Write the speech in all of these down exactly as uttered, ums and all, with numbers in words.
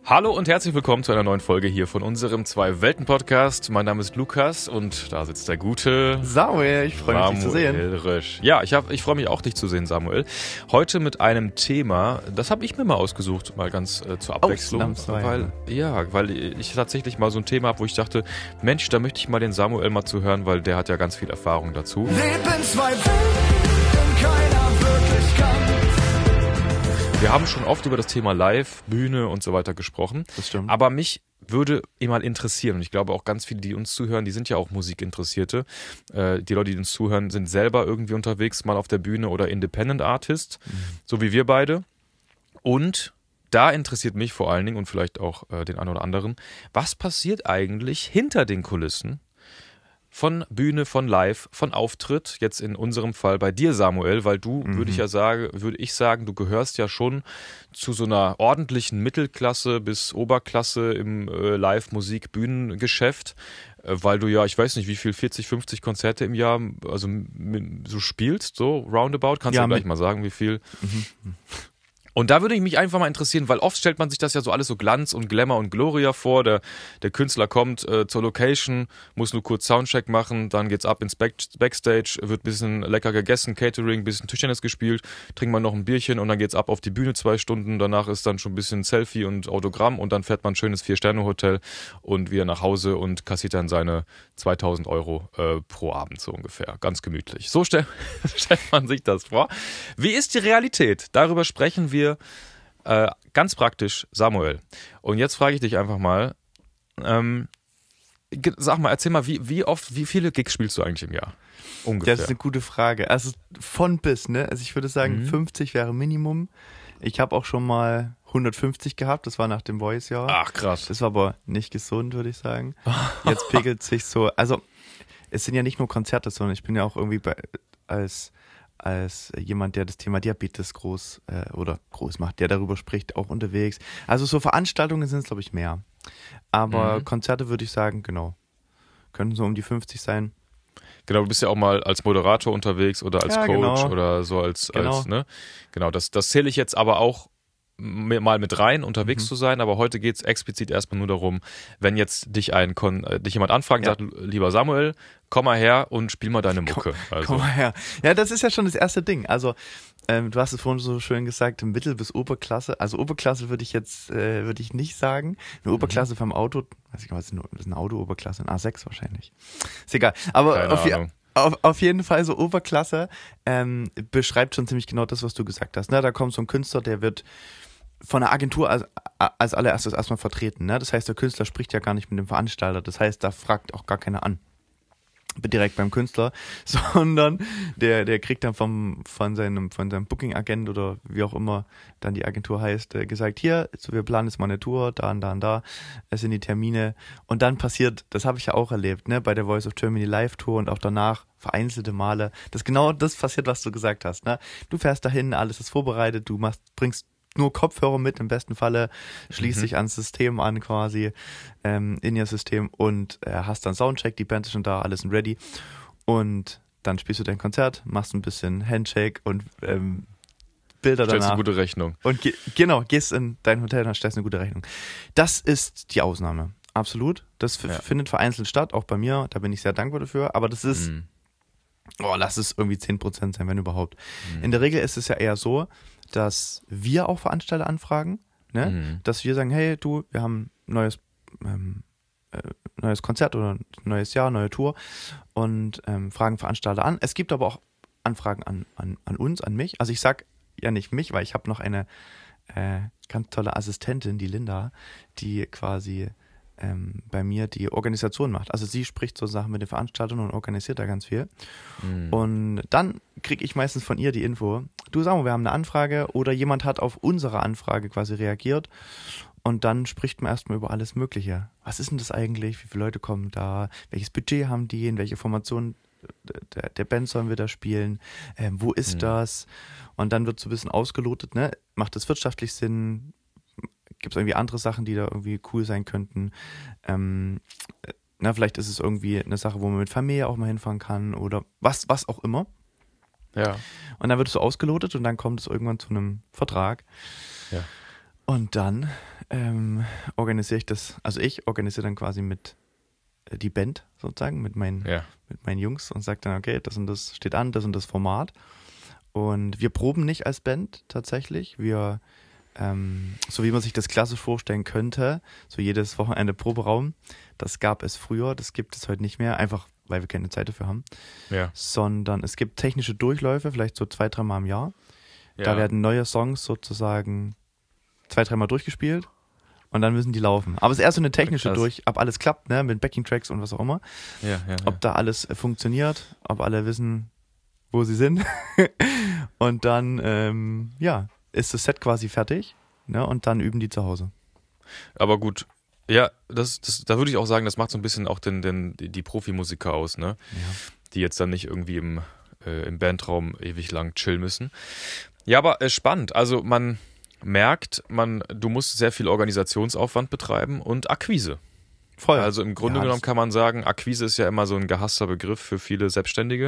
Hallo und herzlich willkommen zu einer neuen Folge hier von unserem Zwei-Welten-Podcast. Mein Name ist Lukas und da sitzt der gute Samuel. Ich freue mich, dich zu sehen. Rösch. Ja, ich, hab, ich freue mich auch, dich zu sehen, Samuel. Heute mit einem Thema, das habe ich mir mal ausgesucht, mal ganz äh, zur Abwechslung. Oh, weil, ja, weil ich tatsächlich mal so ein Thema habe, wo ich dachte, Mensch, da möchte ich mal den Samuel mal zuhören, weil der hat ja ganz viel Erfahrung dazu. Leben zwei Welten, keiner wirklich kann. Wir haben schon oft über das Thema Live, Bühne und so weiter gesprochen. Das stimmt. Aber mich würde immer interessieren, und ich glaube auch ganz viele, die uns zuhören, die sind ja auch Musikinteressierte. Äh, die Leute, die uns zuhören, sind selber irgendwie unterwegs, mal auf der Bühne oder Independent Artist, mhm. so wie wir beide. Und da interessiert mich vor allen Dingen und vielleicht auch äh, den einen oder anderen, was passiert eigentlich hinter den Kulissen von Bühne, von Live, von Auftritt, jetzt in unserem Fall bei dir, Samuel, weil du, mhm. würde ich ja sagen, würde ich sagen, du gehörst ja schon zu so einer ordentlichen Mittelklasse bis Oberklasse im äh, Live-Musik-Bühnengeschäft, äh, weil du ja, ich weiß nicht, wie viel, vierzig, fünfzig Konzerte im Jahr, also m- so spielst, so roundabout, kannst du ja, ja gleich mal sagen, wie viel. Mhm. Und da würde ich mich einfach mal interessieren, weil oft stellt man sich das ja so alles so Glanz und Glamour und Gloria vor. Der, der Künstler kommt äh, zur Location, muss nur kurz Soundcheck machen, dann geht's ab ins Back, Backstage, wird ein bisschen lecker gegessen, Catering, ein bisschen Tischtennis gespielt, trinkt man noch ein Bierchen und dann geht's ab auf die Bühne zwei Stunden. Danach ist dann schon ein bisschen Selfie und Autogramm und dann fährt man ein schönes Vier-Sterne-Hotel und wieder nach Hause und kassiert dann seine zweitausend Euro äh, pro Abend so ungefähr. Ganz gemütlich. So stell, stellt man sich das vor. Wie ist die Realität? Darüber sprechen wir Äh, ganz praktisch, Samuel. Und jetzt frage ich dich einfach mal, ähm, sag mal, erzähl mal, wie, wie oft, wie viele Gigs spielst du eigentlich im Jahr? Ungefähr. Das ist eine gute Frage. Also von bis, ne? Also ich würde sagen, mhm. fünfzig wäre Minimum. Ich habe auch schon mal hundertfünfzig gehabt, das war nach dem Voice-Jahr. Ach, krass. Das war aber nicht gesund, würde ich sagen. Jetzt pegelt sich so, also es sind ja nicht nur Konzerte, sondern ich bin ja auch irgendwie bei, als als jemand, der das Thema Diabetes groß äh, oder groß macht, der darüber spricht, auch unterwegs. Also so Veranstaltungen sind es, glaube ich, mehr. Aber mhm. Konzerte würde ich sagen, genau, könnten so um die fünfzig sein. Genau, du bist ja auch mal als Moderator unterwegs oder als ja, Coach genau. oder so als, genau. als ne? Genau, das, das zähle ich jetzt aber auch mal mit rein, unterwegs mhm. zu sein, aber heute geht es explizit erstmal nur darum, wenn jetzt dich ein Kon- äh, dich jemand anfragt und ja. sagt, lieber Samuel, komm mal her und spiel mal deine Mucke. Komm, also. komm mal her. Ja, das ist ja schon das erste Ding. Also ähm, du hast es vorhin so schön gesagt, Mittel- bis Oberklasse. Also Oberklasse würde ich jetzt äh, würde ich nicht sagen. Eine mhm. Oberklasse vom Auto, weiß ich gar nicht, was ist eine Auto-Oberklasse? Ein A sechs wahrscheinlich. Ist egal. Aber Keine auf, Ahnung. Auf, auf jeden Fall so Oberklasse ähm, beschreibt schon ziemlich genau das, was du gesagt hast. Ne? Da kommt so ein Künstler, der wird von der Agentur als, als allererstes erstmal vertreten. Ne? Das heißt, der Künstler spricht ja gar nicht mit dem Veranstalter. Das heißt, da fragt auch gar keiner an. Direkt beim Künstler, sondern der der kriegt dann vom von seinem von seinem Booking-Agent oder wie auch immer dann die Agentur heißt, äh, gesagt, hier, so, wir planen jetzt mal eine Tour, da und da und da, es sind die Termine und dann passiert, das habe ich ja auch erlebt, ne, bei der Voice of Germany Live-Tour und auch danach vereinzelte Male, dass genau das passiert, was du gesagt hast, ne? Du fährst dahin, alles ist vorbereitet, du machst bringst nur Kopfhörer mit, im besten Falle schließt mhm. dich ans System an quasi, ähm, in ihr System und äh, hast dann Soundcheck, die Band ist schon da, alles sind ready und dann spielst du dein Konzert, machst ein bisschen Handshake und ähm, Bilder stellst danach. Stellst eine gute Rechnung. Und ge- genau, gehst in dein Hotel und stellst eine gute Rechnung. Das ist die Ausnahme, absolut. Das f- ja. findet vereinzelt statt, auch bei mir, da bin ich sehr dankbar dafür, aber das ist, mhm. oh, lass es irgendwie zehn Prozent sein, wenn überhaupt. Mhm. In der Regel ist es ja eher so, dass wir auch Veranstalter anfragen, ne? Mhm. Dass wir sagen, hey, du, wir haben ein neues, ähm, äh, neues Konzert oder ein neues Jahr, neue Tour und ähm, fragen Veranstalter an. Es gibt aber auch Anfragen an, an, an uns, an mich. Also ich sag ja nicht mich, weil ich habe noch eine äh, ganz tolle Assistentin, die Linda, die quasi ähm, bei mir die Organisation macht. Also sie spricht so Sachen mit den Veranstaltern und organisiert da ganz viel. Mhm. Und dann kriege ich meistens von ihr die Info, du sag mal, wir haben eine Anfrage oder jemand hat auf unsere Anfrage quasi reagiert und dann spricht man erstmal über alles Mögliche. Was ist denn das eigentlich? Wie viele Leute kommen da? Welches Budget haben die? In welche Formation der, der Band sollen wir da spielen? Ähm, wo ist mhm. das? Und dann wird so ein bisschen ausgelotet, ne? Macht das wirtschaftlich Sinn? Gibt es irgendwie andere Sachen, die da irgendwie cool sein könnten? Ähm, na, vielleicht ist es irgendwie eine Sache, wo man mit Familie auch mal hinfahren kann oder was, was auch immer. Ja. Und dann wird es so ausgelotet und dann kommt es irgendwann zu einem Vertrag. Ja. Und dann ähm, organisiere ich das, also ich organisiere dann quasi mit äh, die Band sozusagen, mit meinen, Ja. mit meinen Jungs und sage dann, okay, das und das steht an, das und das Format. Und wir proben nicht als Band tatsächlich. Wir, ähm, so wie man sich das klassisch vorstellen könnte, so jedes Wochenende Proberaum, das gab es früher, das gibt es heute nicht mehr, einfach weil wir keine Zeit dafür haben. Ja. Sondern es gibt technische Durchläufe, vielleicht so zwei, dreimal im Jahr. Ja. Da werden neue Songs sozusagen zwei, dreimal durchgespielt und dann müssen die laufen. Aber es ist erst so eine technische Krass. durch, ob alles klappt, ne, mit Backing-Tracks und was auch immer. Ja, ja, ja. Ob da alles äh, funktioniert, ob alle wissen, wo sie sind. Und dann, ähm, ja, ist das Set quasi fertig, ne, und dann üben die zu Hause. Aber gut, ja, das, das, da würde ich auch sagen, das macht so ein bisschen auch den, den, die die Profimusiker aus, ne? Ja. Die jetzt dann nicht irgendwie im, äh, im Bandraum ewig lang chillen müssen. Ja, aber äh, spannend. Also man merkt, man, du musst sehr viel Organisationsaufwand betreiben und Akquise. Voll. Also im Grunde Ja, genommen das- kann man sagen, Akquise ist ja immer so ein gehasster Begriff für viele Selbstständige,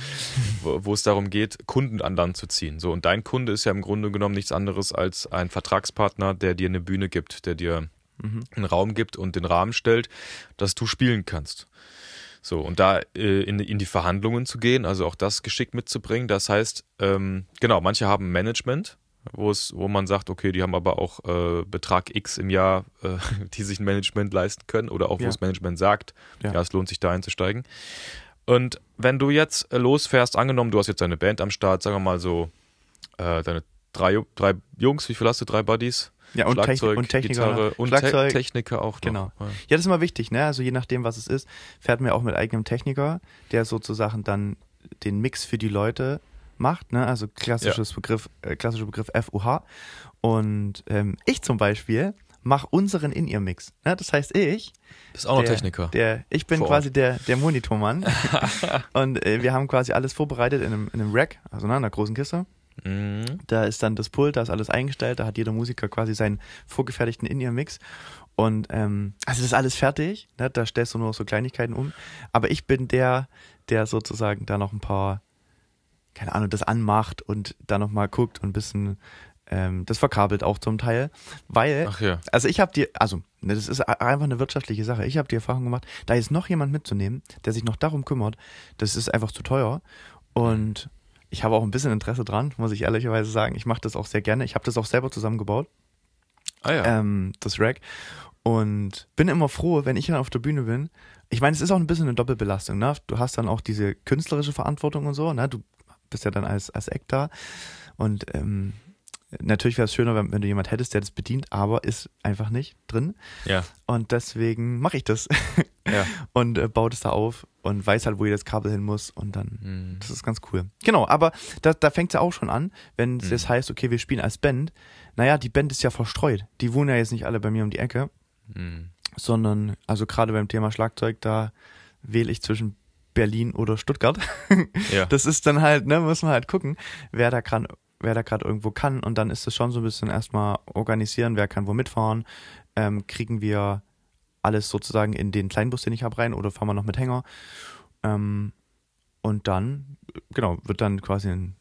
wo, wo es darum geht, Kunden an Land zu ziehen. So, und dein Kunde ist ja im Grunde genommen nichts anderes als ein Vertragspartner, der dir eine Bühne gibt, der dir Mhm. einen Raum gibt und den Rahmen stellt, dass du spielen kannst. So, und da äh, in, in die Verhandlungen zu gehen, also auch das geschickt mitzubringen, das heißt, ähm, genau, manche haben Management, wo es, wo man sagt, okay, die haben aber auch äh, Betrag X im Jahr, äh, die sich ein Management leisten können, oder auch wo Ja. das Management sagt, Ja. ja. es lohnt sich da einzusteigen. Und wenn du jetzt äh, losfährst, angenommen, du hast jetzt deine Band am Start, sagen wir mal so, äh, deine drei, Ju- drei Jungs, wie viel hast du? Drei Buddies? Ja, und, Techni Schlagzeug, und Techniker. Gitarre ne? und Schlagzeug. Te Techniker auch noch. Genau. Ja. Ja, das ist immer wichtig, ne? Also je nachdem, was es ist, fährt man ja auch mit eigenem Techniker, der sozusagen dann den Mix für die Leute macht, ne? Also klassisches Begriff, äh, klassischer Begriff F U H. Und ähm, ich zum Beispiel mache unseren In-Ear-Mix. Ne? Das heißt, ich Bist auch noch der, Techniker. Der, ich bin Vor quasi der, der Monitormann. Und äh, wir haben quasi alles vorbereitet in einem, in einem Rack, also in einer großen Kiste. Mhm. Da ist dann das Pult, da ist alles eingestellt, da hat jeder Musiker quasi seinen vorgefertigten In-Ear-Mix. Und ähm, also das ist alles fertig, ne? Da stellst du nur noch so Kleinigkeiten um. Aber ich bin der, der sozusagen da noch ein paar, keine Ahnung, das anmacht und da nochmal guckt und ein bisschen ähm, das verkabelt auch zum Teil. Weil, Ach ja. also ich habe die, also ne, das ist einfach eine wirtschaftliche Sache. Ich habe die Erfahrung gemacht, da jetzt noch jemand mitzunehmen, der sich noch darum kümmert, das ist einfach zu teuer. Und ich habe auch ein bisschen Interesse dran, muss ich ehrlicherweise sagen. Ich mache das auch sehr gerne. Ich habe das auch selber zusammengebaut, Ah ja. ähm, das Rack. Und bin immer froh, wenn ich dann auf der Bühne bin. Ich meine, es ist auch ein bisschen eine Doppelbelastung. Ne? Du hast dann auch diese künstlerische Verantwortung und so. Ne? Du bist ja dann als, als Act da. Und ähm, natürlich wäre es schöner, wenn, wenn du jemand hättest, der das bedient, aber ist einfach nicht drin. ja. Und deswegen mache ich das Ja. und äh, baue das da auf und weiß halt, wo jedes Kabel hin muss. Und dann, Mhm. das ist ganz cool. Genau, aber da, da fängt es ja auch schon an, wenn es Mhm. das heißt, okay, wir spielen als Band. Naja, die Band ist ja verstreut. Die wohnen ja jetzt nicht alle bei mir um die Ecke, Mhm. sondern, also gerade beim Thema Schlagzeug, da wähle ich zwischen Berlin oder Stuttgart. Ja. Das ist dann halt, ne, muss man halt gucken, wer da kann, wer da gerade irgendwo kann. Und dann ist es schon so ein bisschen erstmal organisieren, wer kann wo mitfahren. Ähm, kriegen wir alles sozusagen in den Kleinbus, den ich habe, rein, oder fahren wir noch mit Hänger? Ähm, und dann, genau, wird dann quasi ein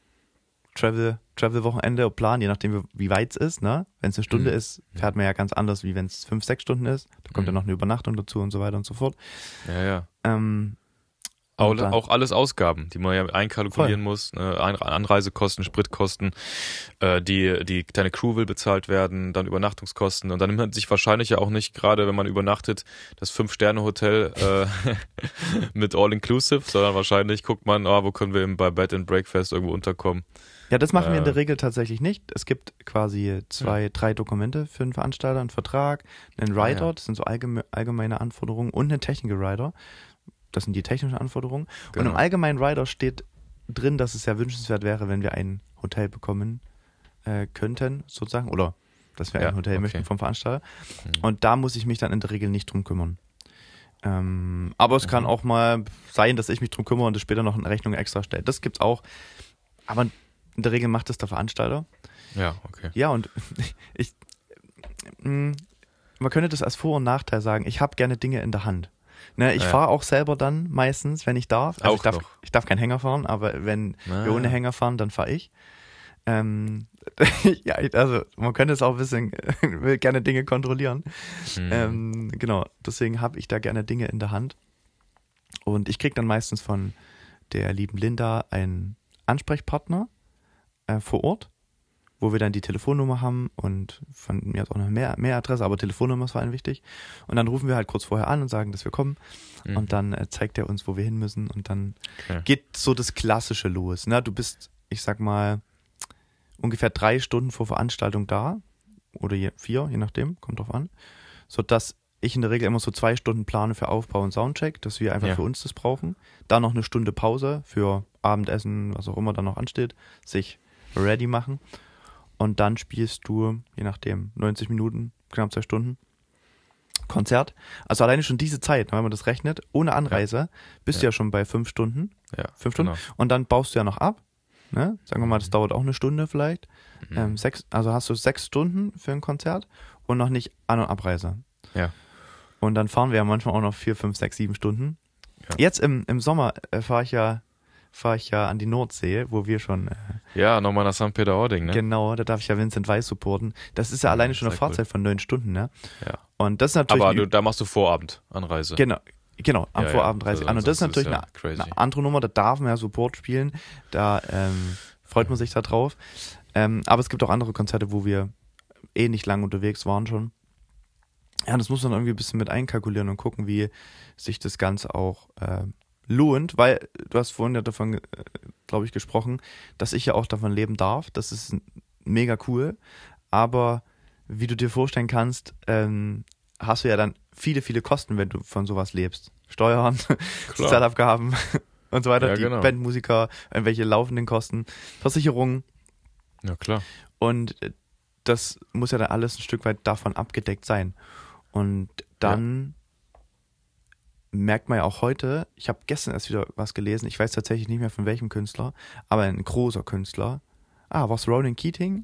Travel, Travel-Wochenende planen, je nachdem, wie weit es ist, ne? Wenn es eine Stunde Mhm. ist, fährt man ja ganz anders, wie wenn es fünf, sechs Stunden ist. Da kommt Mhm. ja noch eine Übernachtung dazu und so weiter und so fort. Ja, ja. Ähm, Auch, und dann- auch alles Ausgaben, die man ja einkalkulieren Voll. muss. Ne? Ein- Anreisekosten, Spritkosten, äh, die, die deine Crew will bezahlt werden, dann Übernachtungskosten. Und dann nimmt man sich wahrscheinlich ja auch nicht, gerade wenn man übernachtet, das Fünf-Sterne-Hotel äh, mit All-Inclusive, sondern wahrscheinlich guckt man, ah, wo können wir eben bei Bed and Breakfast irgendwo unterkommen. Ja, das machen wir in Äh. der Regel tatsächlich nicht. Es gibt quasi zwei, drei Dokumente für einen Veranstalter, einen Vertrag, einen Ah, Rider, ja. das sind so allgeme allgemeine Anforderungen, und einen Technical Rider. Das sind die technischen Anforderungen. Und Genau. im allgemeinen Rider steht drin, dass es sehr wünschenswert wäre, wenn wir ein Hotel bekommen äh, könnten, sozusagen, oder dass wir Ja, ein Hotel okay. möchten vom Veranstalter. Mhm. Und da muss ich mich dann in der Regel nicht drum kümmern. Ähm, aber es kann Mhm. auch mal sein, dass ich mich drum kümmere und das später noch eine Rechnung extra stellt. Das gibt's auch. Aber in der Regel macht das der Veranstalter. Ja, okay. Ja, und ich, mh, man könnte das als Vor- und Nachteil sagen. Ich habe gerne Dinge in der Hand. Ne, ich Ja. fahre auch selber dann meistens, wenn ich darf. Also Auch ich darf, noch. ich darf keinen Hänger fahren, aber wenn Ah. wir ohne Hänger fahren, dann fahre ich. Ähm, ja, also man könnte es auch ein bisschen, will gerne Dinge kontrollieren. Mhm. Ähm, genau, deswegen habe ich da gerne Dinge in der Hand. Und ich kriege dann meistens von der lieben Linda einen Ansprechpartner äh, vor Ort, wo wir dann die Telefonnummer haben und von mir aus auch noch mehr, mehr Adresse, aber Telefonnummer ist vor allem wichtig. Und dann rufen wir halt kurz vorher an und sagen, dass wir kommen. Mhm. Und dann äh, zeigt er uns, wo wir hin müssen. Und dann Okay. geht so das Klassische los. Ne? Du bist, ich sag mal, ungefähr drei Stunden vor Veranstaltung da. Oder je, vier, je nachdem, kommt drauf an. Sodass ich in der Regel immer so zwei Stunden plane für Aufbau und Soundcheck, dass wir einfach Ja. für uns das brauchen. Dann noch eine Stunde Pause für Abendessen, was auch immer da noch ansteht, sich ready machen. Und dann spielst du, je nachdem, neunzig Minuten, knapp zwei Stunden, Konzert. Also alleine schon diese Zeit, wenn man das rechnet, ohne Anreise, bist Ja. du ja schon bei fünf Stunden. Ja, Fünf Stunden. genau. Und dann baust du ja noch ab. Ne? Sagen wir mal, das dauert auch eine Stunde vielleicht. Mhm. Ähm, sechs, also hast du sechs Stunden für ein Konzert und noch nicht An- und Abreise. Ja. Und dann fahren wir ja manchmal auch noch vier, fünf, sechs, sieben Stunden. Ja. Jetzt im, im Sommer äh, fahre ich ja fahre ich ja an die Nordsee, wo wir schon äh, Ja, nochmal nach Sankt Peter-Ording, ne? genau, da darf ich ja Vincent Weiss supporten. Das ist ja alleine schon eine sehr cool. Fahrzeit von neun Stunden, ne? Ja. Und das ist natürlich Aber ein- du, da machst du Vorabend-Anreise. genau, genau, am Ja, ja. Vorabend reise ich Also an. Und das ist ansonsten natürlich ist ja eine, crazy. eine andere Nummer, da darf man ja Support spielen, da ähm, freut man sich da drauf. Ähm, aber es gibt auch andere Konzerte, wo wir eh nicht lang unterwegs waren schon. Ja, das muss man irgendwie ein bisschen mit einkalkulieren und gucken, wie sich das Ganze auch äh, lohnt, weil du hast vorhin ja davon, äh, glaube ich, gesprochen, dass ich ja auch davon leben darf. Das ist mega cool, aber wie du dir vorstellen kannst, ähm, hast du ja dann viele, viele Kosten, wenn du von sowas lebst. Steuern, Sozialabgaben und so weiter, Ja, die genau. Bandmusiker, irgendwelche laufenden Kosten, Versicherungen. Ja, klar. Und das muss ja dann alles ein Stück weit davon abgedeckt sein. Und dann merkt man ja auch heute, ich habe gestern erst wieder was gelesen, ich weiß tatsächlich nicht mehr von welchem Künstler, aber ein großer Künstler. Ah, was Ronan Keating?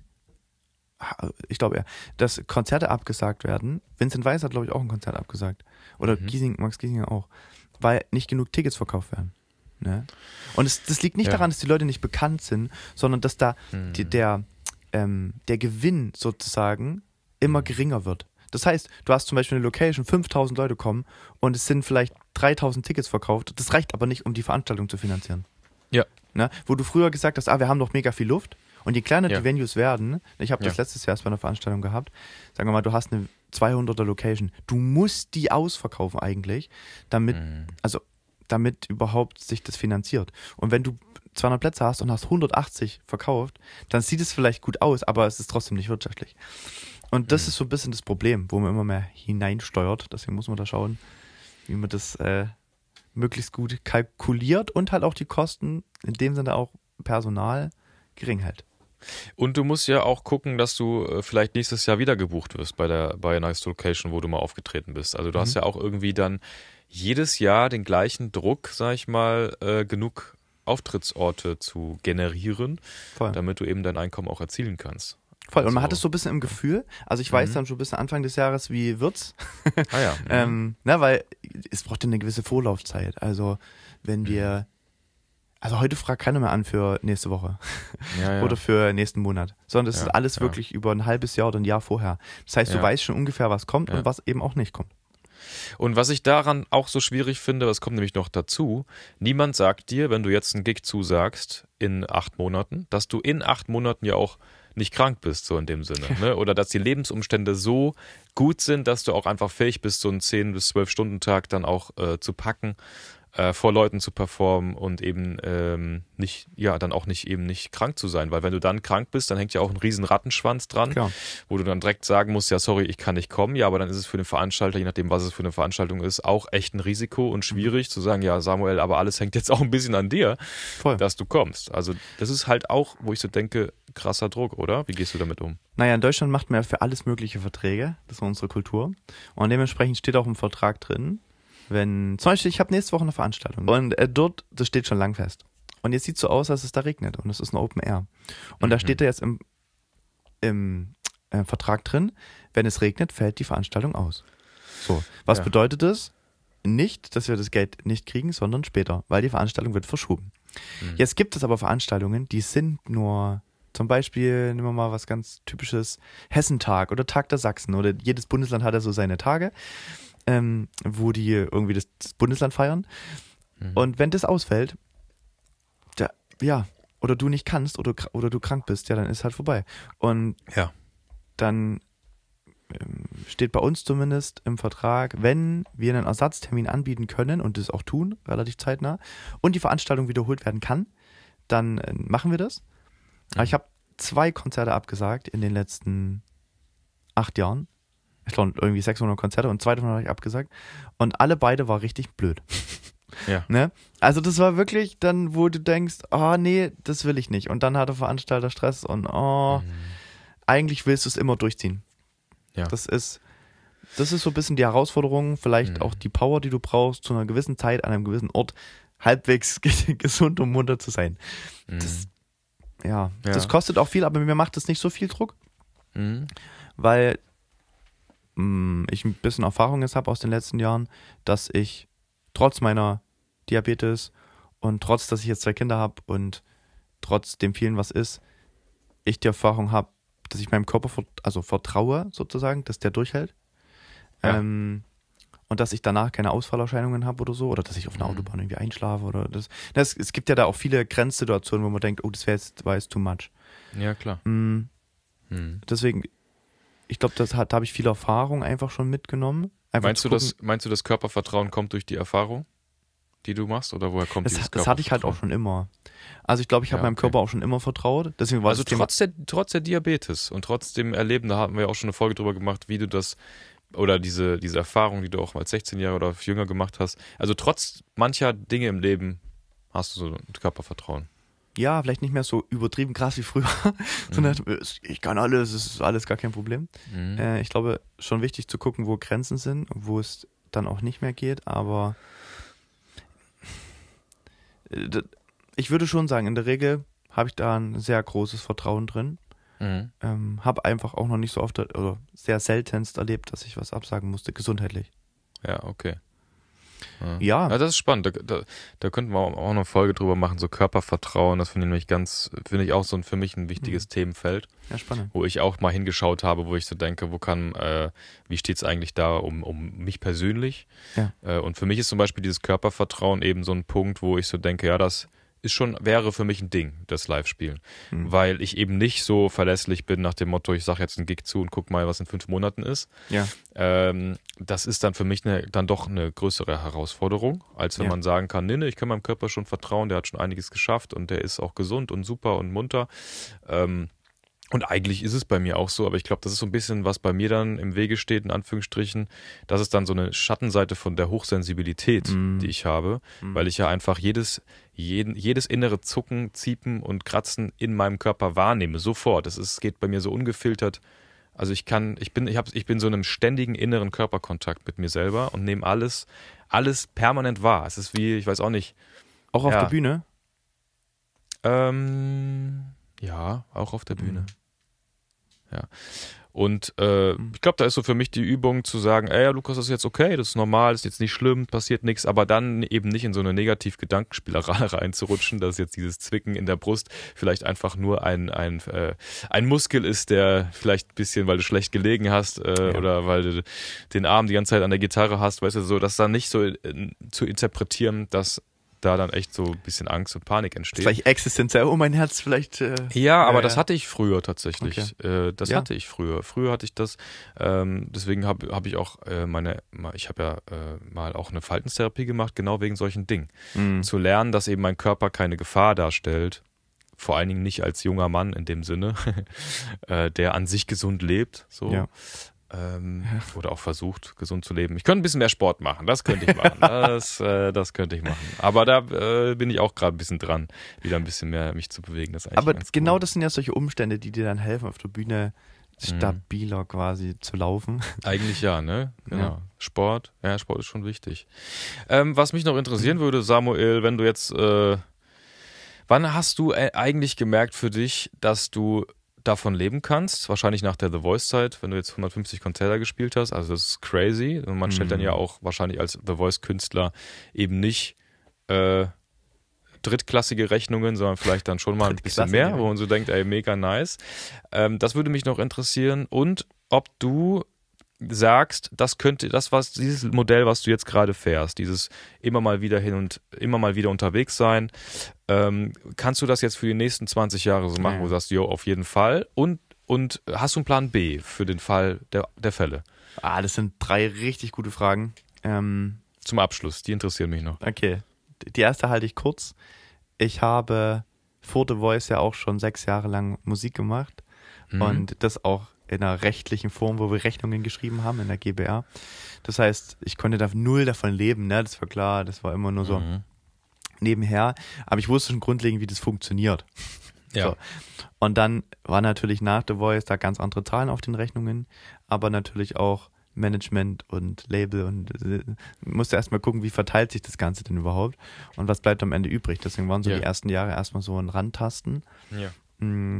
Ah, Ich glaube ja, dass Konzerte abgesagt werden. Vincent Weiss hat, glaube ich, auch ein Konzert abgesagt. Oder Mhm. Giesing, Max Giesinger auch. Weil nicht genug Tickets verkauft werden. Ne? Und es, das liegt nicht Ja. daran, dass die Leute nicht bekannt sind, sondern dass da Mhm. die, der, ähm, der Gewinn sozusagen immer geringer wird. Das heißt, du hast zum Beispiel eine Location, fünftausend Leute kommen und es sind vielleicht dreitausend Tickets verkauft. Das reicht aber nicht, um die Veranstaltung zu finanzieren. Ja. Ne? Wo du früher gesagt hast, ah, wir haben doch mega viel Luft. Und je kleiner Ja. die Venues werden, ich habe das Ja. letztes Jahr erst bei einer Veranstaltung gehabt, sagen wir mal, du hast eine zweihunderter Location. Du musst die ausverkaufen eigentlich, damit, Mhm. also damit überhaupt sich das finanziert. Und wenn du zweihundert Plätze hast und hast hundertachtzig verkauft, dann sieht es vielleicht gut aus, aber es ist trotzdem nicht wirtschaftlich. Und das Mhm. ist so ein bisschen das Problem, wo man immer mehr hineinsteuert. Deswegen muss man da schauen, wie man das äh, möglichst gut kalkuliert und halt auch die Kosten, in dem Sinne auch Personal, gering hält. Und du musst ja auch gucken, dass du äh, vielleicht nächstes Jahr wieder gebucht wirst bei der bei Nice Location, wo du mal aufgetreten bist. Also du Mhm. hast ja auch irgendwie dann jedes Jahr den gleichen Druck, sag ich mal, äh, genug Auftrittsorte zu generieren, Voll. damit du eben dein Einkommen auch erzielen kannst. Voll. Und man Also- hat es so ein bisschen im Gefühl, also ich weiß Mhm. dann schon ein bisschen Anfang des Jahres, wie wird's. Ah ja. Ähm, ne, weil es braucht ja eine gewisse Vorlaufzeit. Also wenn wir, also heute fragt keiner mehr an für nächste Woche ja, ja. oder für nächsten Monat, sondern das Ja, ist alles ja. wirklich über ein halbes Jahr oder ein Jahr vorher. Das heißt, du Ja. weißt schon ungefähr, was kommt Ja. und was eben auch nicht kommt. Und was ich daran auch so schwierig finde, das kommt nämlich noch dazu, niemand sagt dir, wenn du jetzt einen Gig zusagst in acht Monaten, dass du in acht Monaten ja auch nicht krank bist, so in dem Sinne. Ne? Oder dass die Lebensumstände so gut sind, dass du auch einfach fähig bist, so einen zehn bis zwölf Stunden Tag dann auch äh, zu packen, äh, vor Leuten zu performen und eben ähm, nicht, ja, dann auch nicht eben nicht krank zu sein. Weil wenn du dann krank bist, dann hängt ja auch ein riesen Rattenschwanz dran, Klar. wo du dann direkt sagen musst, ja, sorry, ich kann nicht kommen. Ja, aber dann ist es für den Veranstalter, je nachdem, was es für eine Veranstaltung ist, auch echt ein Risiko und schwierig zu sagen, ja, Samuel, aber alles hängt jetzt auch ein bisschen an dir, Voll. dass du kommst. Also das ist halt auch, wo ich so denke, krasser Druck, oder? Wie gehst du damit um? Naja, in Deutschland macht man ja für alles mögliche Verträge. Das ist unsere Kultur. Und dementsprechend steht auch im Vertrag drin, wenn, zum Beispiel, ich habe nächste Woche eine Veranstaltung und äh, dort, das steht schon lang fest. Und jetzt sieht so aus, als es da regnet und es ist ein Open Air. Und da Mhm. steht da jetzt im, im äh, Vertrag drin, wenn es regnet, fällt die Veranstaltung aus. So, was Ja. bedeutet das? Nicht, dass wir das Geld nicht kriegen, sondern später, weil die Veranstaltung wird verschoben. Mhm. Jetzt gibt es aber Veranstaltungen, die sind nur Zum Beispiel, nehmen wir mal was ganz typisches, Hessentag oder Tag der Sachsen. Oder jedes Bundesland hat ja so seine Tage, ähm, wo die irgendwie das, das Bundesland feiern. Mhm. Und wenn das ausfällt, da, ja, oder du nicht kannst oder, oder du krank bist, ja, dann ist halt vorbei. Und ja. dann ähm, steht bei uns zumindest im Vertrag, wenn wir einen Ersatztermin anbieten können und das auch tun, relativ zeitnah, und die Veranstaltung wiederholt werden kann, dann äh, machen wir das. Aber ich habe zwei Konzerte abgesagt in den letzten acht Jahren. Ich glaube, irgendwie sechshundert Konzerte und zwei davon habe ich abgesagt. Und alle beide war richtig blöd. Ja. Ne? Also das war wirklich dann, wo du denkst, oh nee, das will ich nicht. Und dann hat der Veranstalter Stress und oh, mhm. eigentlich willst du es immer durchziehen. Ja. Das ist, das ist so ein bisschen die Herausforderung, vielleicht mhm. auch die Power, die du brauchst, zu einer gewissen Zeit, an einem gewissen Ort, halbwegs gesund und munter zu sein. Mhm. Das, ja, ja, das kostet auch viel, aber mir macht das nicht so viel Druck, mhm. weil mh, ich ein bisschen Erfahrung jetzt habe aus den letzten Jahren, dass ich trotz meiner Diabetes und trotz, dass ich jetzt zwei Kinder habe und trotz dem vielen, was ist, ich die Erfahrung habe, dass ich meinem Körper vert- also vertraue, sozusagen, dass der durchhält. Ja. Ähm, und dass ich danach keine Ausfallerscheinungen habe oder so, oder dass ich auf einer Mhm. Autobahn irgendwie einschlafe oder das. das. Es gibt ja da auch viele Grenzsituationen, wo man denkt, oh, das wäre jetzt, war jetzt too much. Ja, klar. Mhm. Mhm. Deswegen, ich glaube, das hat, da habe ich viel Erfahrung einfach schon mitgenommen. Einfach Meinst zu du, gucken, das, meinst du, das Körpervertrauen kommt durch die Erfahrung, die du machst? Oder woher kommt das, dieses das hatte ich halt auch Körpervertrauen? schon immer. Also ich glaube, ich habe Ja, meinem okay. Körper auch schon immer vertraut. Deswegen war Also das Thema, trotz der, trotz der Diabetes und trotz dem Erleben, da hatten wir ja auch schon eine Folge drüber gemacht, wie du das, oder diese, diese Erfahrung, die du auch als sechzehnjähriger oder jünger gemacht hast. Also trotz mancher Dinge im Leben hast du so ein Körpervertrauen. ja, vielleicht nicht mehr so übertrieben krass wie früher, sondern ich kann alles, es ist alles gar kein Problem. Mhm. Äh, ich glaube, schon wichtig zu gucken, wo Grenzen sind, wo es dann auch nicht mehr geht, aber äh, d- ich würde schon sagen, in der Regel habe ich da ein sehr großes Vertrauen drin. Mhm. Ähm, habe einfach auch noch nicht so oft oder sehr seltenst erlebt, dass ich was absagen musste, gesundheitlich. Ja, okay. Ja. Ja. ja, das ist spannend. Da, da, da könnten wir auch eine Folge drüber machen, so Körpervertrauen. Das finde ich nämlich ganz, finde ich auch so ein, für mich ein wichtiges Mhm. Themenfeld, Ja, spannend. wo ich auch mal hingeschaut habe, wo ich so denke, wo kann, äh, wie steht es eigentlich da um, um mich persönlich? Ja. Äh, und für mich ist zum Beispiel dieses Körpervertrauen eben so ein Punkt, wo ich so denke, ja, das ist schon, wäre für mich ein Ding, das Live-Spielen. Mhm. Weil ich eben nicht so verlässlich bin nach dem Motto, ich sage jetzt einen Gig zu und guck mal, was in fünf Monaten ist. Ja. Ähm, das ist dann für mich eine, dann doch eine größere Herausforderung, als wenn Ja. man sagen kann, nee, nee, ich kann meinem Körper schon vertrauen, der hat schon einiges geschafft und der ist auch gesund und super und munter. Ähm, und eigentlich ist es bei mir auch so, aber ich glaube, das ist so ein bisschen, was bei mir dann im Wege steht, in Anführungsstrichen. Das ist dann so eine Schattenseite von der Hochsensibilität, Mm. die ich habe, Mm. weil ich ja einfach jedes, jeden, jedes innere Zucken, Ziepen und Kratzen in meinem Körper wahrnehme, sofort. Es ist, geht bei mir so ungefiltert. Also ich kann, ich bin, ich hab, ich bin so in einem ständigen inneren Körperkontakt mit mir selber und nehme alles, alles permanent wahr. Es ist wie, ich weiß auch nicht. Auch auf Ja. der Bühne? Ähm, ja, auch auf der Bühne. Mhm. Ja. Und äh, ich glaube, da ist so für mich die Übung zu sagen, ey, Lukas, das ist jetzt okay, das ist normal, das ist jetzt nicht schlimm, passiert nichts, aber dann eben nicht in so eine Negativ-Gedankenspielerei reinzurutschen, dass jetzt dieses Zwicken in der Brust vielleicht einfach nur ein, ein, äh, ein Muskel ist, der vielleicht ein bisschen, weil du schlecht gelegen hast äh, Ja. oder weil du den Arm die ganze Zeit an der Gitarre hast, weißt du, so, das dann nicht so äh, zu interpretieren, dass da dann echt so ein bisschen Angst und Panik entsteht. Vielleicht existenziell, oh mein Herz, vielleicht. Äh, Ja, aber äh, das hatte ich früher tatsächlich. Äh, das Ja. hatte ich früher. Früher hatte ich das. Ähm, deswegen habe hab ich auch äh, meine, ich habe ja äh, mal auch eine Verhaltenstherapie gemacht, genau wegen solchen Dingen. mh. Zu lernen, dass eben mein Körper keine Gefahr darstellt. Vor allen Dingen nicht als junger Mann in dem Sinne, äh, der an sich gesund lebt. So. Ja. Ähm, oder auch versucht, gesund zu leben. Ich könnte ein bisschen mehr Sport machen, das könnte ich machen. Das, äh, das könnte ich machen. Aber da äh, bin ich auch gerade ein bisschen dran, wieder ein bisschen mehr mich zu bewegen. Das ist eigentlich Aber ganz genau cool. das sind ja solche Umstände, die dir dann helfen, auf der Bühne stabiler quasi zu laufen. Eigentlich ja, ne? Genau. Ja. Sport, ja, Sport ist schon wichtig. Ähm, was mich noch interessieren würde, Samuel, wenn du jetzt, äh, wann hast du äh, eigentlich gemerkt für dich, dass du davon leben kannst? Wahrscheinlich nach der The Voice-Zeit, wenn du jetzt hundertfünfzig Konzerte gespielt hast. Also das ist crazy. Und man stellt dann Mhm. ja auch wahrscheinlich als The Voice-Künstler eben nicht äh, drittklassige Rechnungen, sondern vielleicht dann schon mal ein bisschen mehr, wo man so denkt, ey, mega nice. Ähm, das würde mich noch interessieren. Und ob du sagst, das könnte, das was, dieses Modell, was du jetzt gerade fährst, dieses immer mal wieder hin und immer mal wieder unterwegs sein, ähm, kannst du das jetzt für die nächsten zwanzig Jahre so machen, ja. wo du sagst, jo, auf jeden Fall. Und, und hast du einen Plan B für den Fall der, der Fälle? Ah, das sind drei richtig gute Fragen. Ähm, Zum Abschluss, die interessieren mich noch. Okay, die erste halte ich kurz. Ich habe vor The Voice ja auch schon sechs Jahre lang Musik gemacht mhm. und das auch in einer rechtlichen Form, wo wir Rechnungen geschrieben haben, in der G B R. Das heißt, ich konnte da null davon leben, ne? Das war klar, das war immer nur so mhm. nebenher. Aber ich wusste schon grundlegend, wie das funktioniert. Ja. So. Und dann war natürlich nach The Voice da ganz andere Zahlen auf den Rechnungen, aber natürlich auch Management und Label und äh, musste erstmal gucken, wie verteilt sich das Ganze denn überhaupt und was bleibt am Ende übrig. Deswegen waren so ja. die ersten Jahre erstmal so ein Randtasten. Ja. Mhm.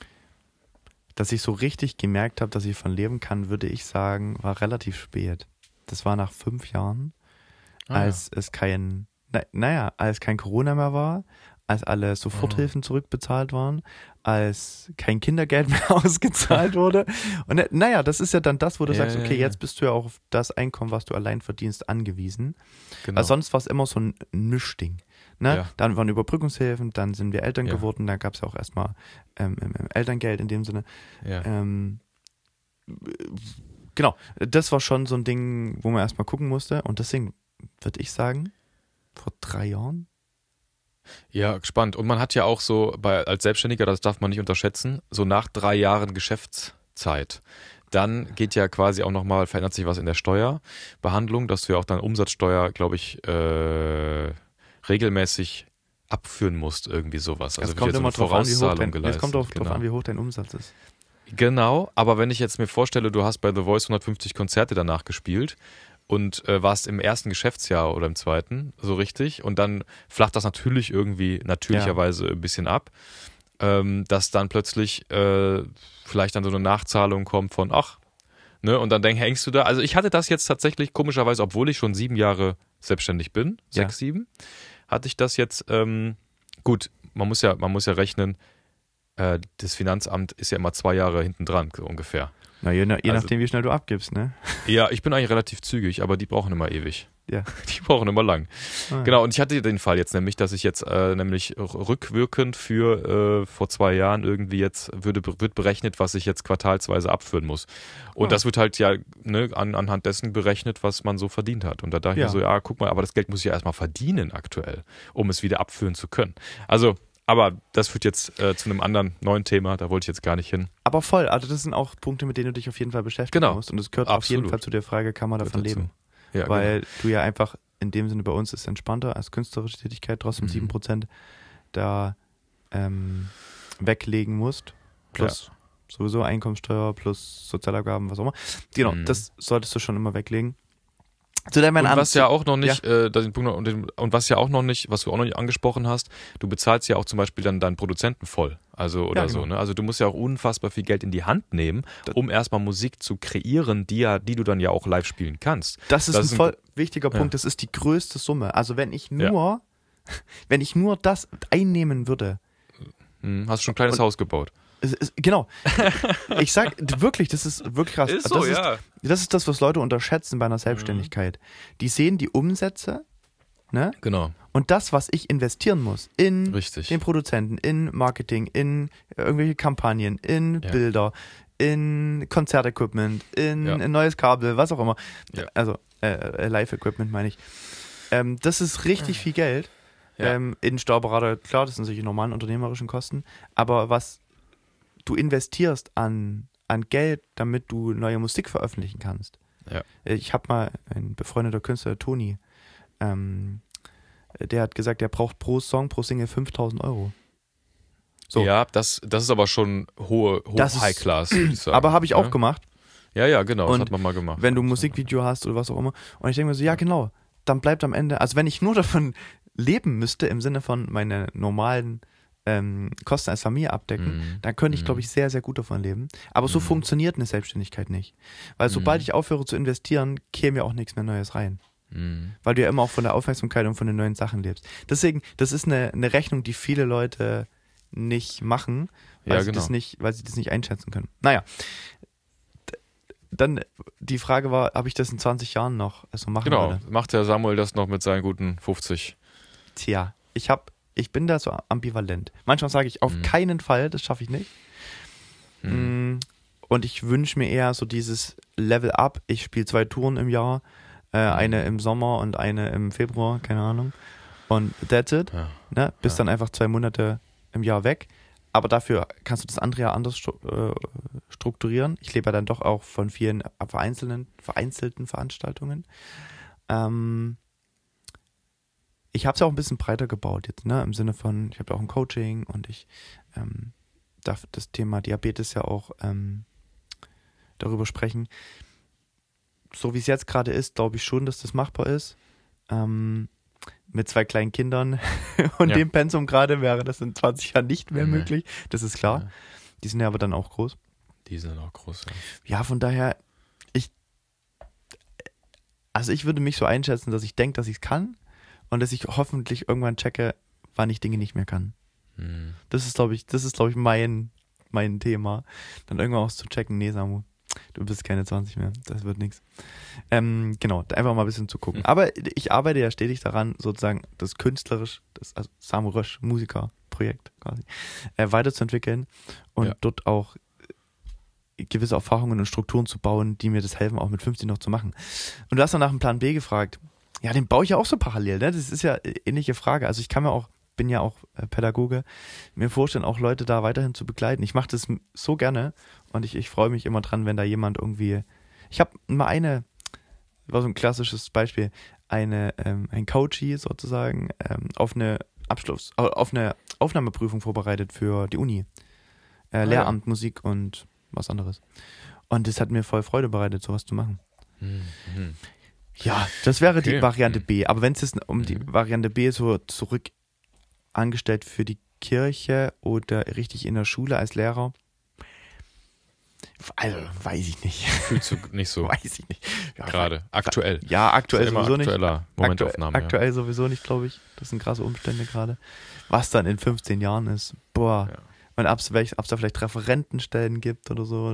Dass ich so richtig gemerkt habe, dass ich von leben kann, würde ich sagen, war relativ spät. Das war nach fünf Jahren, ah, als ja. es kein, na, naja, als kein Corona mehr war, als alle Soforthilfen oh. zurückbezahlt waren, als kein Kindergeld mehr ausgezahlt wurde. Und naja, das ist ja dann das, wo du ja, sagst, okay, ja, ja. jetzt bist du ja auch auf das Einkommen, was du allein verdienst, angewiesen. Genau. Also sonst war es immer so ein Mischding. Ne? Ja. Dann waren Überbrückungshilfen, dann sind wir Eltern ja. geworden, dann gab es ja auch erstmal ähm, Elterngeld in dem Sinne. Ja. Ähm, genau, das war schon so ein Ding, wo man erstmal gucken musste und deswegen würde ich sagen, vor drei Jahren. Ja, spannend. Und man hat ja auch so, bei, als Selbstständiger, das darf man nicht unterschätzen, so nach drei Jahren Geschäftszeit, dann geht ja quasi auch nochmal, verändert sich was in der Steuerbehandlung, dass du ja auch dann Umsatzsteuer, glaube ich, äh, regelmäßig abführen musst, irgendwie sowas. Also es kommt immer so drauf an, wie hoch dein, geleistet. Es kommt auch genau. drauf an, wie hoch dein Umsatz ist. Genau, aber wenn ich jetzt mir vorstelle, du hast bei The Voice hundertfünfzig Konzerte danach gespielt und äh, warst im ersten Geschäftsjahr oder im zweiten, so richtig, und dann flacht das natürlich irgendwie natürlicherweise ja. ein bisschen ab, ähm, dass dann plötzlich äh, vielleicht dann so eine Nachzahlung kommt von, ach, ne, und dann denk, hängst du da. Also ich hatte das jetzt tatsächlich komischerweise, obwohl ich schon sieben Jahre selbstständig bin, ja. sechs, sieben, hatte ich das jetzt, ähm, gut, man muss ja, man muss ja rechnen, äh, das Finanzamt ist ja immer zwei Jahre hinten dran, so ungefähr. Na, je, je also, nachdem, wie schnell du abgibst, ne? Ja, ich bin eigentlich relativ zügig, aber die brauchen immer ewig. Ja. Die brauchen immer lang. Ah, genau, und ich hatte den Fall jetzt nämlich, dass ich jetzt äh, nämlich rückwirkend für äh, vor zwei Jahren irgendwie jetzt würde, wird berechnet, was ich jetzt quartalsweise abführen muss. Und ah. das wird halt ja ne, an, anhand dessen berechnet, was man so verdient hat. Und da dachte ja. ich mir so, ja, guck mal, aber das Geld muss ich ja erstmal verdienen aktuell, um es wieder abführen zu können. Also, aber das führt jetzt äh, zu einem anderen neuen Thema, da wollte ich jetzt gar nicht hin. Aber voll, also das sind auch Punkte, mit denen du dich auf jeden Fall beschäftigen genau. musst. Und das gehört Absolut. auf jeden Fall zu der Frage, kann man davon leben? Ja, weil genau. du ja einfach in dem Sinne bei uns ist entspannter als künstlerische Tätigkeit, trotzdem Mhm. sieben Prozent da ähm, weglegen musst. Plus ja. sowieso Einkommensteuer, plus Sozialabgaben, was auch immer. Genau, mhm. das solltest du schon immer weglegen. Zu deinem und was ja auch noch nicht, ja. äh, den Punkt noch, und, den, und was ja auch noch nicht, was du auch noch nicht angesprochen hast, du bezahlst ja auch zum Beispiel dann deinen Produzenten voll, also oder ja, genau. so, ne? Also du musst ja auch unfassbar viel Geld in die Hand nehmen, um erstmal Musik zu kreieren, die ja, die du dann ja auch live spielen kannst. Das ist das ein ist voll wichtiger ja. Punkt, das ist die größte Summe. Also wenn ich nur, ja. wenn ich nur das einnehmen würde. Hm, hast du schon ein kleines und, Haus gebaut? Es ist, genau. Ich sag wirklich, das ist wirklich krass. Ist so, das, ja. ist, das ist das, was Leute unterschätzen bei einer Selbstständigkeit. Mhm. Die sehen die Umsätze, ne? Genau. Und das, was ich investieren muss in Richtig. den Produzenten, in Marketing, in irgendwelche Kampagnen, in Ja. Bilder, in Konzertequipment, in Ja. ein neues Kabel, was auch immer. Ja. Also äh, Live-Equipment meine ich. Ähm, das ist richtig viel Geld. Ja. Ähm, in Steuerberater, klar, das sind solche normalen unternehmerischen Kosten. Aber was du investierst an, an Geld, damit du neue Musik veröffentlichen kannst. Ja. Ich habe mal ein befreundeter Künstler, Toni, ähm, der hat gesagt, der braucht pro Song, pro Single fünftausend Euro. So. Ja, das, das ist aber schon hohe, hohe Das ist- High Class, würde ich sagen. Aber habe ich auch ja? gemacht, Ja, ja, genau, das Und hat man mal gemacht. wenn du ein Musikvideo hast oder was auch immer. Und ich denke mir so, ja genau, dann bleibt am Ende, also wenn ich nur davon leben müsste, im Sinne von meine normalen ähm, Kosten als Familie abdecken, Mhm. dann könnte ich, Mhm. glaube ich, sehr, sehr gut davon leben. Aber so Mhm. funktioniert eine Selbstständigkeit nicht. Weil sobald Mhm. ich aufhöre zu investieren, käme mir auch nichts mehr Neues rein. Mhm. Weil du ja immer auch von der Aufmerksamkeit und von den neuen Sachen lebst. Deswegen, das ist eine, eine Rechnung, die viele Leute nicht machen, weil, Ja, sie genau. das nicht, weil sie das nicht einschätzen können. Naja, D- dann die Frage war, ob ich das in zwanzig Jahren noch so machen Genau, würde. macht der Samuel das noch mit seinen guten fünfzig. Tja, ich hab, ich bin da so ambivalent. Manchmal sage ich, auf Mhm. keinen Fall, das schaffe ich nicht. Mhm. Mm, Und ich wünsche mir eher so dieses Level Up. Ich spiele zwei Touren im Jahr, äh, eine im Sommer und eine im Februar, keine Ahnung. Und that's it. Ja. Ne? Bist Ja. dann einfach zwei Monate im Jahr weg. Aber dafür kannst du das andere Jahr anders stru äh, strukturieren. Ich lebe ja dann doch auch von vielen vereinzelten, vereinzelten Veranstaltungen. Ähm, ich habe es auch ein bisschen breiter gebaut jetzt, ne? Im Sinne von, ich habe auch ein Coaching und ich ähm, darf das Thema Diabetes ja auch ähm, darüber sprechen. So wie es jetzt gerade ist, glaube ich schon, dass das machbar ist. Ähm, mit zwei kleinen Kindern und Ja. dem Pensum gerade wäre das in zwanzig Jahren nicht mehr Nee. möglich. Das ist klar. Ja. Die sind ja aber dann auch groß. Die sind auch groß. Ja. Ja, von daher, ich, also ich würde mich so einschätzen, dass ich denke, dass ich es kann und dass ich hoffentlich irgendwann checke, wann ich Dinge nicht mehr kann. Mhm. Das ist, glaube ich, das ist, glaube ich, mein, mein Thema. Dann irgendwann auch zu checken, nee, Samu, du bist keine zwanzig mehr, das wird nichts. Ähm, genau, da einfach mal ein bisschen zu gucken. Aber ich arbeite ja stetig daran, sozusagen das künstlerisch, das also Samu Rösch Musikerprojekt quasi, äh, weiterzuentwickeln und Ja. dort auch gewisse Erfahrungen und Strukturen zu bauen, die mir das helfen, auch mit fünfzig noch zu machen. Und du hast noch nach dem Plan B gefragt. Ja, den baue ich ja auch so parallel, ne? Das ist ja eine ähnliche Frage. Also ich kann mir auch, bin ja auch äh, Pädagoge, mir vorstellen, auch Leute da weiterhin zu begleiten. Ich mache das m- so gerne und ich, ich freue mich immer dran, wenn da jemand irgendwie. Ich habe mal eine, war so ein klassisches Beispiel, eine ähm, ein Coachie sozusagen ähm, auf eine Abschluss, au- auf eine Aufnahmeprüfung vorbereitet für die Uni. Äh, ja. Lehramt, Musik und was anderes. Und das hat mir voll Freude bereitet, sowas zu machen. Mhm. Ja, das wäre die Okay. Variante Mhm. B. Aber wenn es jetzt um die Mhm. Variante B so zurück angestellt für die Kirche oder richtig in der Schule als Lehrer, also weiß ich nicht. Fühlst du nicht so Weiß ich nicht. Ja, gerade, aktuell. Ja, aktuell Ist immer sowieso nicht. aktueller Momentaufnahme. Aktuell, aktuell sowieso nicht, glaube ich. Das sind krasse Umstände gerade. Was dann in fünfzehn Jahren ist, boah. Ja. Und ob es welch- ob es da vielleicht Referentenstellen gibt oder so. Ja.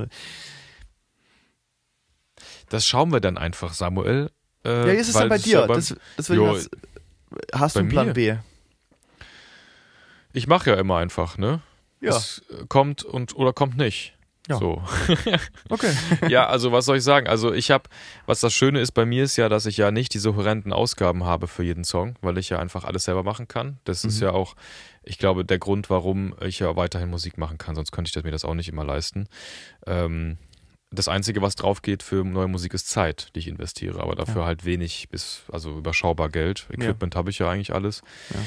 Das schauen wir dann einfach, Samuel. Äh, Ja, wie ist es weil denn bei es dir? ja beim- Das, das will Jo, ich was, hast du bei einen Plan mir? B? Ich mache ja immer einfach, ne? Ja. Es kommt und oder kommt nicht. Ja. So. Okay. Ja, also was soll ich sagen? Also ich habe, was das Schöne ist bei mir ist ja, dass ich ja nicht diese horrenden Ausgaben habe für jeden Song, weil ich ja einfach alles selber machen kann. Das ist Mhm. ja auch, ich glaube, der Grund, warum ich ja weiterhin Musik machen kann, sonst könnte ich das- mir das auch nicht immer leisten. Ähm, das Einzige, was drauf geht für neue Musik, ist Zeit, die ich investiere, aber dafür Ja. halt wenig bis, also überschaubar Geld. Equipment habe ich ja eigentlich alles. Ja.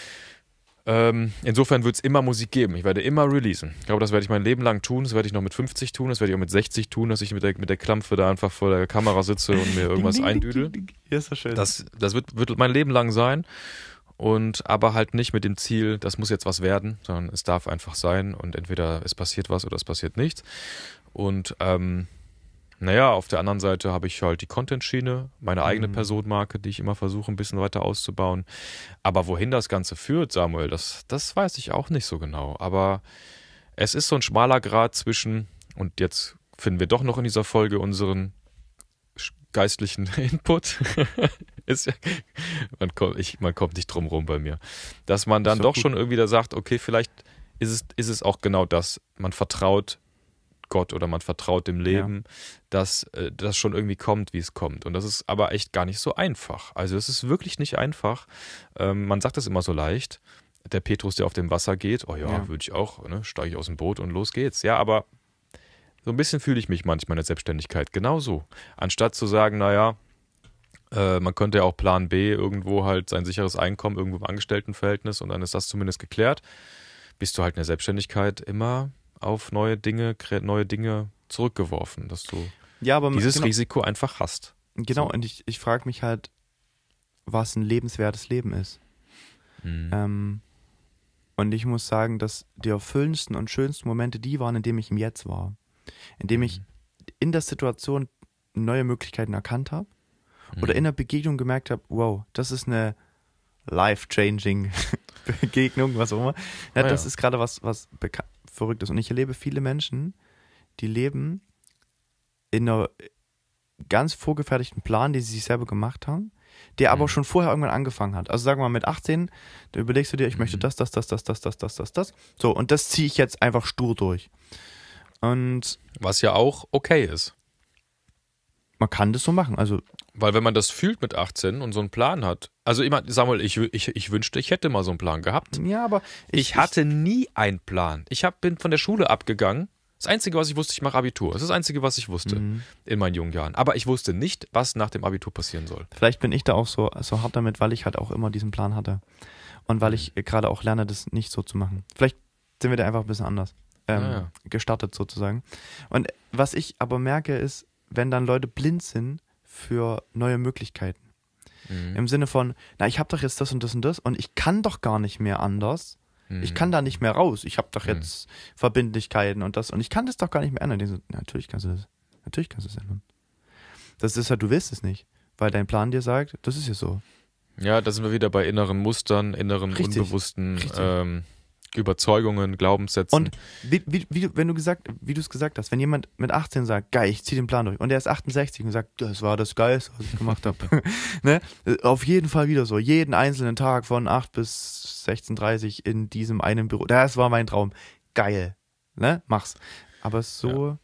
Ähm, insofern wird es immer Musik geben. Ich werde immer releasen. Ich glaube, das werde ich mein Leben lang tun. Das werde ich noch mit fünfzig tun. Das werde ich auch mit sechzig tun, dass ich mit der, mit der Klampfe da einfach vor der Kamera sitze und mir irgendwas Ding, ding, eindüdel. ding, ding. Ja, ist doch schön. Das, das wird, wird mein Leben lang sein. Und aber halt nicht mit dem Ziel, das muss jetzt was werden, sondern es darf einfach sein und entweder es passiert was oder es passiert nichts. Und ähm, naja, auf der anderen Seite habe ich halt die Content-Schiene, meine eigene Mhm. Personenmarke, die ich immer versuche, ein bisschen weiter auszubauen. Aber wohin das Ganze führt, Samuel, das, das weiß ich auch nicht so genau. Aber es ist so ein schmaler Grat zwischen, und jetzt finden wir doch noch in dieser Folge unseren sch- geistlichen Input. ist ja, man, kommt, ich, man kommt nicht drum rum bei mir. Dass man dann Ist doch doch gut. schon irgendwie da sagt, okay, vielleicht ist es, ist es auch genau das. Man vertraut Gott oder man vertraut dem Leben, dass äh, das schon irgendwie kommt, wie es kommt. Und das ist aber echt gar nicht so einfach. Also es ist wirklich nicht einfach. Ähm, man sagt das immer so leicht. Der Petrus, der auf dem Wasser geht, oh ja, Ja. würde ich auch, ne? Steige ich aus dem Boot und los geht's. Ja, aber so ein bisschen fühle ich mich manchmal in der Selbstständigkeit genauso. Anstatt zu sagen, naja, äh, man könnte ja auch Plan B irgendwo halt sein sicheres Einkommen irgendwo im Angestelltenverhältnis und dann ist das zumindest geklärt, bist du halt in der Selbstständigkeit immer auf neue Dinge, kre- neue Dinge zurückgeworfen, dass du ja, aber dieses genau, Risiko einfach hast. genau. So. Und ich, ich frage mich halt, was ein lebenswertes Leben ist. Mhm. Ähm, und ich muss sagen, dass die erfüllendsten und schönsten Momente die waren, in denen ich im Jetzt war. In dem ich in der Situation neue Möglichkeiten erkannt habe oder in einer Begegnung gemerkt habe, wow, das ist eine life-changing Begegnung, was auch immer. Ja, Ah, das ja. ist gerade was, was beka- verrückt ist. Und ich erlebe viele Menschen, die leben in einer ganz vorgefertigten Plan, den sie sich selber gemacht haben, der aber Mhm. schon vorher irgendwann angefangen hat. Also sagen wir mal mit achtzehn, da überlegst du dir, ich möchte Mhm. das, das, das, das, das, das, das, das, das. So, und das ziehe ich jetzt einfach stur durch. Und Was ja auch okay ist. man kann das so machen. Also, Weil wenn man das fühlt mit achtzehn und so einen Plan hat, also ich meine, Samuel, ich, wü- ich, ich wünschte, ich hätte mal so einen Plan gehabt. ja, aber Ich, hatte nie einen Plan. Ich hab, bin von der Schule abgegangen. Das Einzige, was ich wusste, ich mache Abitur. Das ist das Einzige, was ich wusste Mhm. in meinen jungen Jahren. Aber ich wusste nicht, was nach dem Abitur passieren soll. Vielleicht bin ich da auch so, so hart damit, weil ich halt auch immer diesen Plan hatte. Und weil ich gerade auch lerne, das nicht so zu machen. Vielleicht sind wir da einfach ein bisschen anders ähm, Ah, ja. gestartet sozusagen. Und was ich aber merke, ist, wenn dann Leute blind sind für neue Möglichkeiten. Mhm. Im Sinne von, na, ich habe doch jetzt das und das und das und ich kann doch gar nicht mehr anders. Mhm. Ich kann da nicht mehr raus. Ich habe doch Mhm. jetzt Verbindlichkeiten und das und ich kann das doch gar nicht mehr ändern. Die so, na, natürlich kannst du das. Natürlich kannst du es ändern. Das ist halt, du willst es nicht, weil dein Plan dir sagt, das ist ja so. Ja, da sind wir wieder bei inneren Mustern, inneren Richtig, unbewussten richtig. Ähm, Überzeugungen, Glaubenssätzen. Und wie, wie, wie, du- wenn du gesagt, wie du es gesagt hast, wenn jemand mit achtzehn sagt, geil, ich zieh den Plan durch und er ist achtundsechzig und sagt, das war das Geilste, was ich gemacht habe. Ne? Auf jeden Fall wieder so, jeden einzelnen Tag von acht bis sechzehn Uhr dreißig in diesem einen Büro. Das war mein Traum. Geil. Ne? Mach's. Aber so.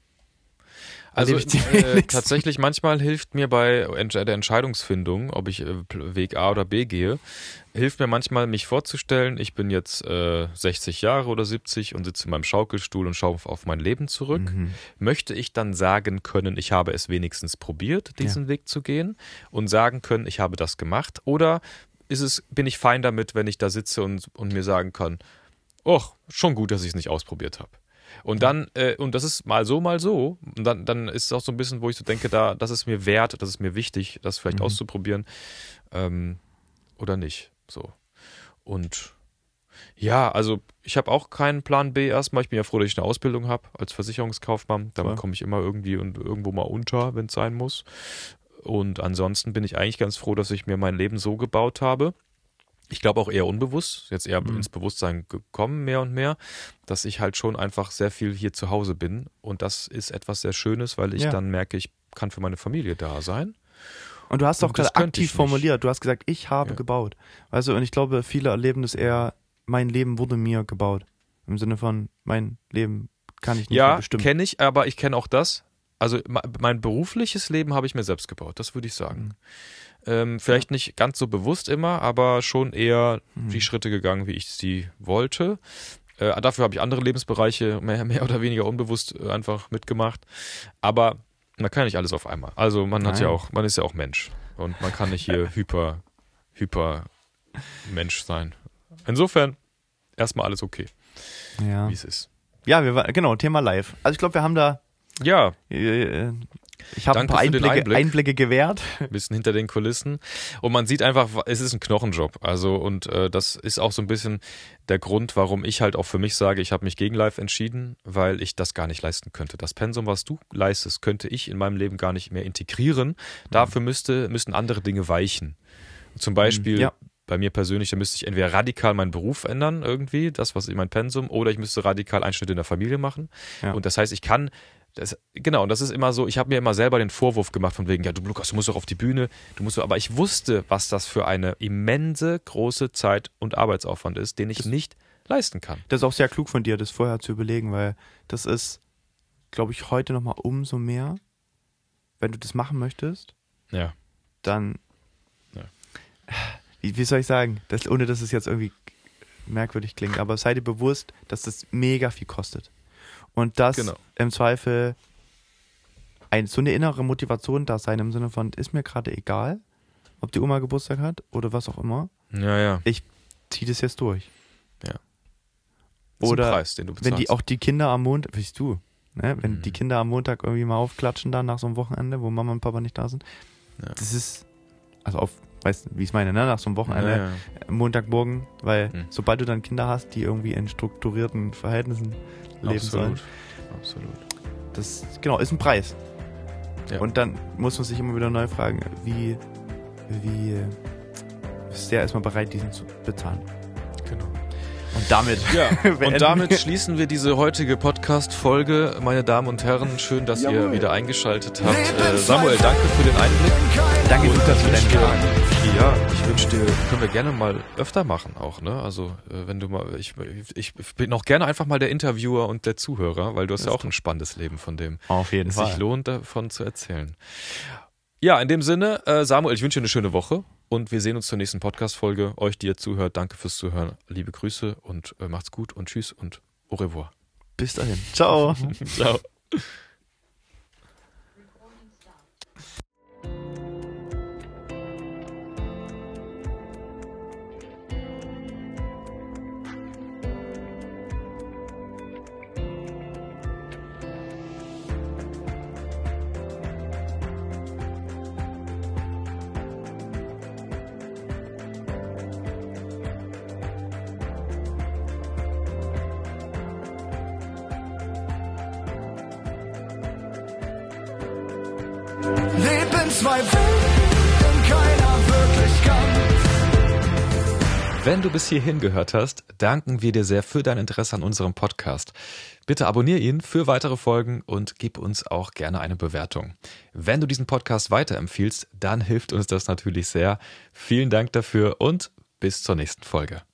Also erlebe ich die äh, wenigsten. tatsächlich manchmal hilft mir bei Ent- der Entscheidungsfindung, ob ich äh, Weg A oder B gehe, hilft mir manchmal, mich vorzustellen, ich bin jetzt äh, sechzig Jahre oder siebzig und sitze in meinem Schaukelstuhl und schaue auf- auf mein Leben zurück. Mhm. Möchte ich dann sagen können, ich habe es wenigstens probiert, diesen Weg zu gehen und sagen können, ich habe das gemacht? Oder ist es, bin ich fein damit, wenn ich da sitze und, und mir sagen kann, och, schon gut, dass ich es nicht ausprobiert habe. Und dann, äh, und das ist mal so, mal so, und dann, dann ist es auch so ein bisschen, wo ich so denke, da, das ist mir wert, das ist mir wichtig, das vielleicht Mhm. auszuprobieren, ähm, oder nicht. So. Und ja, also ich habe auch keinen Plan B erstmal. Ich bin ja froh, dass ich eine Ausbildung habe als Versicherungskaufmann. Damit Voll. komme ich immer irgendwie und irgendwo mal unter, wenn es sein muss. Und ansonsten bin ich eigentlich ganz froh, dass ich mir mein Leben so gebaut habe. Ich glaube auch eher unbewusst, jetzt eher Mhm. ins Bewusstsein gekommen, mehr und mehr, dass ich halt schon einfach sehr viel hier zu Hause bin. Und das ist etwas sehr Schönes, weil ich Ja. dann merke, ich kann für meine Familie da sein. Und du hast auch Und das gerade könnte ich aktiv nicht. formuliert. Du hast gesagt, ich habe Ja. gebaut. Weißt du, und ich glaube, viele erleben das eher, mein Leben wurde mir gebaut. Im Sinne von, mein Leben kann ich nicht mehr Ja, bestimmen. kenne ich, aber ich kenne auch das. Also ma- mein berufliches Leben habe ich mir selbst gebaut, das würde ich sagen. Mhm. Ähm, vielleicht nicht ganz so bewusst immer, aber schon eher Mhm. die Schritte gegangen, wie ich sie wollte. Äh, dafür habe ich andere Lebensbereiche mehr, mehr oder weniger unbewusst äh, einfach mitgemacht. Aber man kann ja nicht alles auf einmal. Also man hat Nein. ja auch, man ist ja auch Mensch und man kann nicht hier hyper, hyper Mensch sein. Insofern erstmal alles okay, Ja, wie es ist. ja wir war, genau, Thema live. Also ich glaube, wir haben da, Ja, äh, ich habe ein Danke paar für den Einblicke, Einblick. Einblicke gewährt. ein bisschen hinter den Kulissen. Und man sieht einfach, es ist ein Knochenjob. Also, und äh, das ist auch so ein bisschen der Grund, warum ich halt auch für mich sage, ich habe mich gegen Live entschieden, weil ich das gar nicht leisten könnte. Das Pensum, was du leistest, könnte ich in meinem Leben gar nicht mehr integrieren. Dafür müsste, müssten andere Dinge weichen. Zum Beispiel Ja. bei mir persönlich, da müsste ich entweder radikal meinen Beruf ändern, irgendwie, das, was in mein Pensum, oder ich müsste radikal Einschnitte in der Familie machen. Ja. Und das heißt, ich kann. Das, genau, und das ist immer so, ich habe mir immer selber den Vorwurf gemacht von wegen, ja, du Lukas, du musst doch auf die Bühne, du musst doch, aber ich wusste, was das für eine immense, große Zeit- und Arbeitsaufwand ist, den ich Das- nicht leisten kann. Das ist auch sehr klug von dir, das vorher zu überlegen, weil das ist, glaube ich, heute nochmal umso mehr, wenn du das machen möchtest, Ja. dann, Ja. wie, wie soll ich sagen, das, ohne dass es jetzt irgendwie merkwürdig klingt, aber sei dir bewusst, dass das mega viel kostet. Und dass Genau. im Zweifel ein, so eine innere Motivation da sein im Sinne von, ist mir gerade egal, ob die Oma Geburtstag hat oder was auch immer, Ja, ja. zieh das jetzt durch. Das ist Oder ein Preis, den du bezahlst. Wenn die auch die Kinder am Montag, weißt du, ne, wenn Mhm. die Kinder am Montag irgendwie mal aufklatschen dann nach so einem Wochenende, wo Mama und Papa nicht da sind, Ja. das ist, also auf, weißt du, wie ich es meine, ne, nach so einem Wochenende, ja, ja. Montagmorgen, weil Mhm. sobald du dann Kinder hast, die irgendwie in strukturierten Verhältnissen leben sollen, Absolut. Absolut. das, genau, ist ein Preis. Ja. Und dann muss man sich immer wieder neu fragen, wie, wie sehr ist man bereit, diesen zu bezahlen. Genau. Und damit, ja, und damit schließen wir diese heutige Podcast-Folge. Meine Damen und Herren, schön, dass Jawohl. ihr wieder eingeschaltet habt. Äh, Samuel, danke für den Einblick. Danke, Lukas, für deine Fragen. Ja, ich wünsche dir, können wir gerne mal öfter machen auch, ne? Also, äh, wenn du mal, ich, ich bin auch gerne einfach mal der Interviewer und der Zuhörer, weil du hast das ja auch ein spannendes Leben, von dem Auf jeden es Fall. sich lohnt, davon zu erzählen. Ja, in dem Sinne, äh, Samuel, ich wünsche dir eine schöne Woche und wir sehen uns zur nächsten Podcast-Folge. Euch, die ihr zuhört, danke fürs Zuhören. Liebe Grüße und äh, macht's gut und tschüss und au revoir. Bis dahin. Ciao. Ciao. Leben zwei Welten in keiner Wirklichkeit. Wenn du bis hierhin gehört hast, danken wir dir sehr für dein Interesse an unserem Podcast. Bitte abonniere ihn für weitere Folgen und gib uns auch gerne eine Bewertung. Wenn du diesen Podcast weiterempfiehlst, dann hilft uns das natürlich sehr. Vielen Dank dafür und bis zur nächsten Folge.